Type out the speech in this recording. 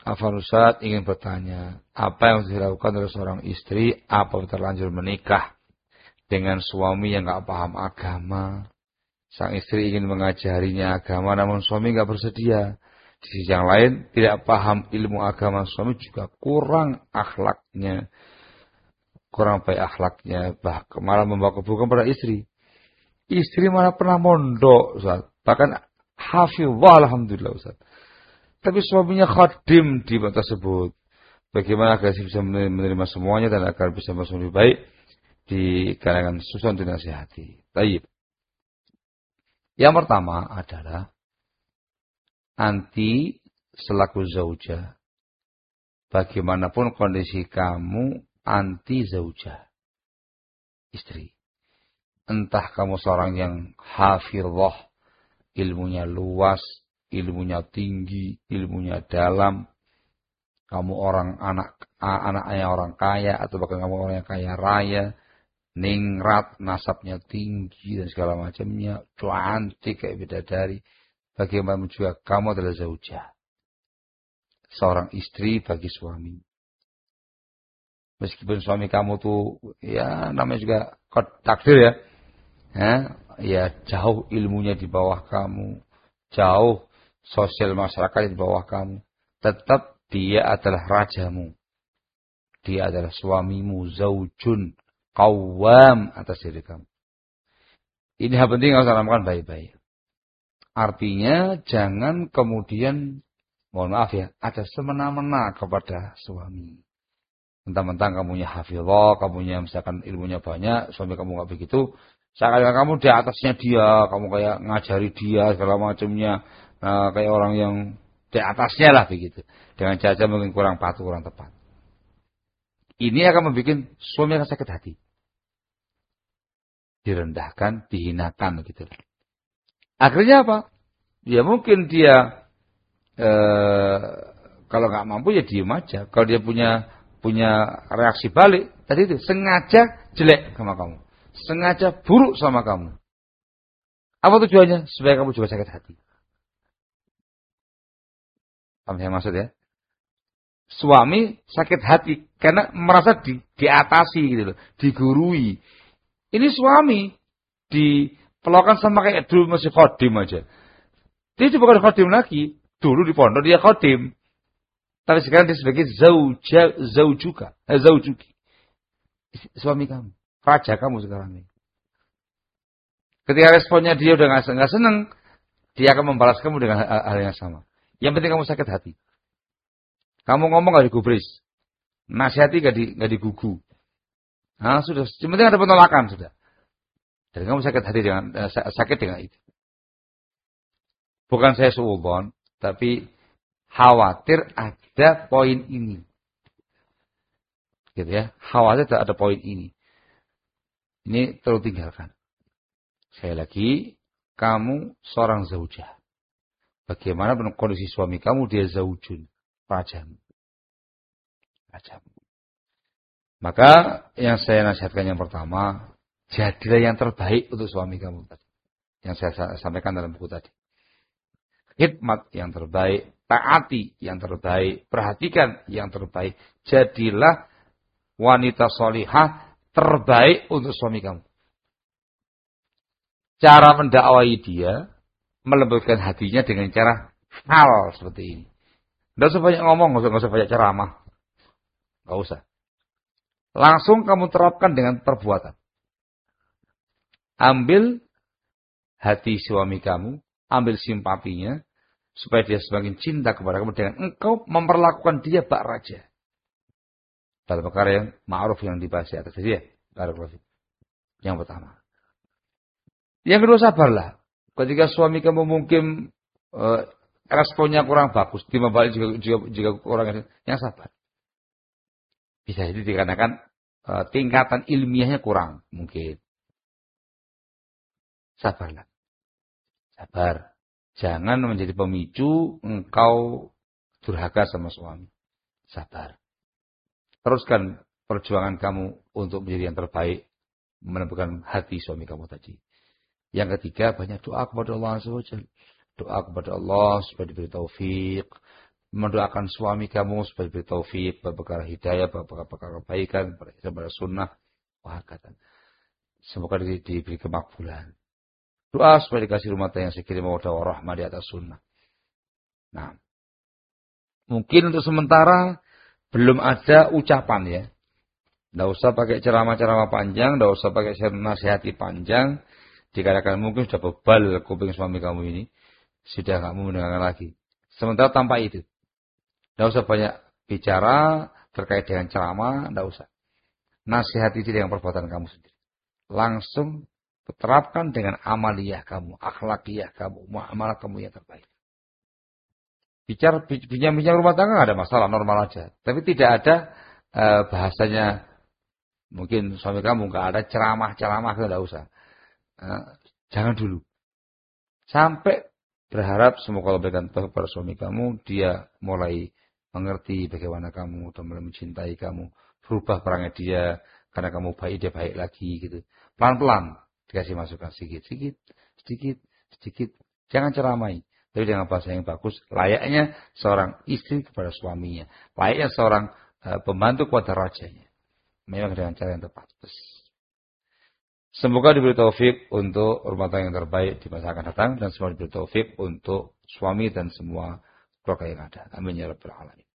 Afwan Ustaz ingin bertanya, apa yang harus dilakukan oleh seorang istri apabila terlanjur menikah dengan suami yang nggak paham agama? Sang istri ingin mengajarinya agama, namun suami nggak bersedia. Di sisi yang lain, tidak paham ilmu agama, suami juga kurang akhlaknya, kurang baik akhlaknya, bahkan malah membawa keburukan pada istri. Istri malah pernah mondok, Ustaz. Bahkan hafizah, alhamdulillah, Ustaz. Tapi suaminya khadim di bab tersebut. Bagaimana agar bisa menerima semuanya dan agar bisa masuk lebih baik di kalangan susun dinasihati. Baik. Yang pertama adalah anti selaku zauja. Bagaimanapun kondisi kamu anti zauja. Istri. Entah kamu seorang yang hafizah, ilmunya luas, ilmunya tinggi, ilmunya dalam. Kamu anaknya orang kaya atau bahkan kamu orang yang kaya raya, ningrat, nasabnya tinggi dan segala macamnya, cantik kayak bidadari. Bagaimana juga kamu adalah zaujah. Seorang istri bagi suami. Meskipun suami kamu tuh ya namanya juga takdir ya. Ya jauh ilmunya di bawah kamu, jauh sosial masyarakat di bawah kamu, tetap dia adalah rajamu. Dia adalah suamimu, zaujun, qawwam atas diri kamu. Ini hal penting harus dilakukan baik-baik. Artinya jangan kemudian, mohon maaf ya, ada semena-mena kepada suami. Mentang-mentang kamunya hafizah, kamunya misalkan ilmunya banyak, suami kamu nggak begitu, seakan-akan kamu di atasnya dia, kamu kayak ngajari dia segala macamnya, kayak orang yang di atasnya lah begitu. Dengan cara mungkin kurang patuh, kurang tepat. Ini akan membuat suami akan sakit hati. Direndahkan, dihinakan gitu. Akhirnya apa? Ya mungkin dia kalau nggak mampu ya diem aja. Kalau dia punya reaksi balik, tadi itu sengaja jelek sama kamu, sengaja buruk sama kamu. Apa tujuannya? Supaya kamu juga sakit hati. Paham saya maksud ya? Suami sakit hati karena merasa diatasi gitu loh, digurui. Ini suami diperlakukan sama kayak dulu masih khodim aja. Dia itu bukan khodim lagi. Dulu di pondok dia khodim. Tapi sekarang dia sebagai zaujuki. Suami kamu. Raja kamu sekarang ini. Ketika responnya dia udah nggak seneng, dia akan membalas kamu dengan hal yang sama. Yang penting kamu sakit hati. Kamu ngomong nggak digubris, nasihati nggak digugu. Nah sudah, yang penting ada penolakan sudah. Dan kamu sakit hati sakit dengan itu. Bukan saya suudzon, tapi khawatir ada poin ini. Gitu ya, khawatir ada poin ini. Ini terlalu tinggalkan. Sekali lagi, kamu seorang zaujah. Bagaimana kondisi suami kamu, dia zaujun, rajamu. Maka yang saya nasihatkan yang pertama, jadilah yang terbaik untuk suami kamu tadi. Yang saya sampaikan dalam buku tadi. Khidmat yang terbaik, taati yang terbaik, perhatikan yang terbaik. Jadilah wanita solihah terbaik untuk suami kamu. Cara mendakwai dia, melembutkan hatinya dengan cara hal seperti ini. Tidak usah banyak ngomong, nggak usah banyak ceramah. Nggak usah. Langsung kamu terapkan dengan perbuatan. Ambil hati suami kamu, ambil simpatinya, supaya dia semakin cinta kepada kamu dengan engkau memperlakukan dia bak raja. Dalam perkara yang ma'ruf yang dibahas di atas dia. Yang pertama. Yang kedua, sabarlah. Ketika suami kamu mungkin responnya kurang bagus, timbal juga kurang, yang sabar. Bisa jadi dikarenakan tingkatan ilmiahnya kurang mungkin. Sabarlah. Sabar. Jangan menjadi pemicu engkau durhaka sama suami. Sabar. Teruskan perjuangan kamu untuk menjadi yang terbaik, menemukan hati suami kamu tadi. Yang ketiga, banyak doa kepada Allah SWT. Doa kepada Allah supaya diberi taufik, mendoakan suami kamu supaya diberi taufik, perkara hidayah, perkara kebaikan, kepada sunnah. Wah, kata. Semoga diberi kemakbulan. Doa supaya dikasih rumah tangga yang sekiranya mawaddah warahmah di atas sunnah. Nah, mungkin untuk sementara belum ada ucapan ya. Tidak usah pakai ceramah-ceramah panjang, tidak usah pakai nasihati panjang. Dikatakan mungkin sudah bebal kuping suami kamu ini. Sudah nggak mau mendengarkan lagi. Sementara tanpa itu. Tidak usah banyak bicara terkait dengan ceramah, tidak usah. Nasihati itu dengan perbuatan kamu sendiri. Langsung terapkan dengan amaliyah kamu, akhlakiyah kamu, muamalah kamu yang terbaik. Bincang-bincang rumah tangga nggak ada masalah, normal aja. Tapi tidak ada bahasanya, mungkin suami kamu nggak ada ceramah-ceramah, tidak usah. Jangan dulu. Sampai berharap semoga Allah berikan taufik pada suami kamu, dia mulai mengerti bagaimana kamu, dan mulai mencintai kamu, berubah perangai dia, karena kamu baik, dia baik lagi gitu. Pelan-pelan dikasih masukan sedikit. Jangan ceramai. Tapi dengan bahasa yang bagus, layaknya seorang istri kepada suaminya. Layaknya seorang pembantu kepada rajanya. Memang dengan cara yang tepat. Semoga diberi taufik untuk rumah tangga yang terbaik di masa akan datang. Dan semoga diberi taufik untuk suami dan semua keluarga yang ada. Amin ya rabbal alamin.